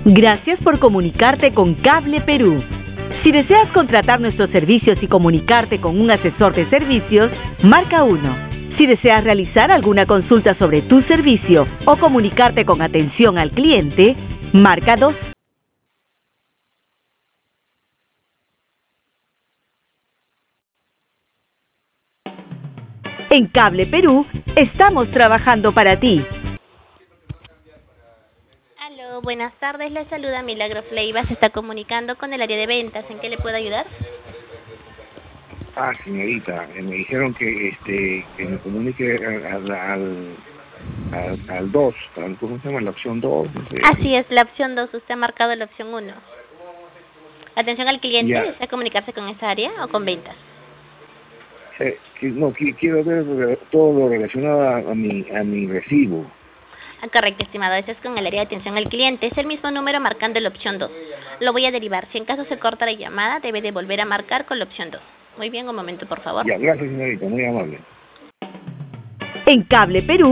Gracias por comunicarte con Cable Perú. Si deseas contratar nuestros servicios y comunicarte con un asesor de servicios, marca 1. Si deseas realizar alguna consulta sobre tu servicio o comunicarte con atención al cliente, marca 2. En Cable Perú, estamos trabajando para ti. Aló, buenas tardes, le saluda Milagros Leiva, se está comunicando con el área de ventas, ¿en qué le puedo ayudar? Señorita, me dijeron que me comunique al 2, ¿cómo se llama? La opción 2. No sé. Así es, la opción 2, usted ha marcado la opción 1. Atención al cliente, Ya. ¿desea comunicarse con esta área o con ventas? Quiero ver todo lo relacionado a mi recibo. Correcto, estimado, este es con el área de atención al cliente, es el mismo número marcando la opción 2. Lo voy a derivar, si en caso se corta la llamada, debe de volver a marcar con la opción 2. Muy bien, un momento, por favor. Ya, gracias, señorita, muy amable. En Cable Perú,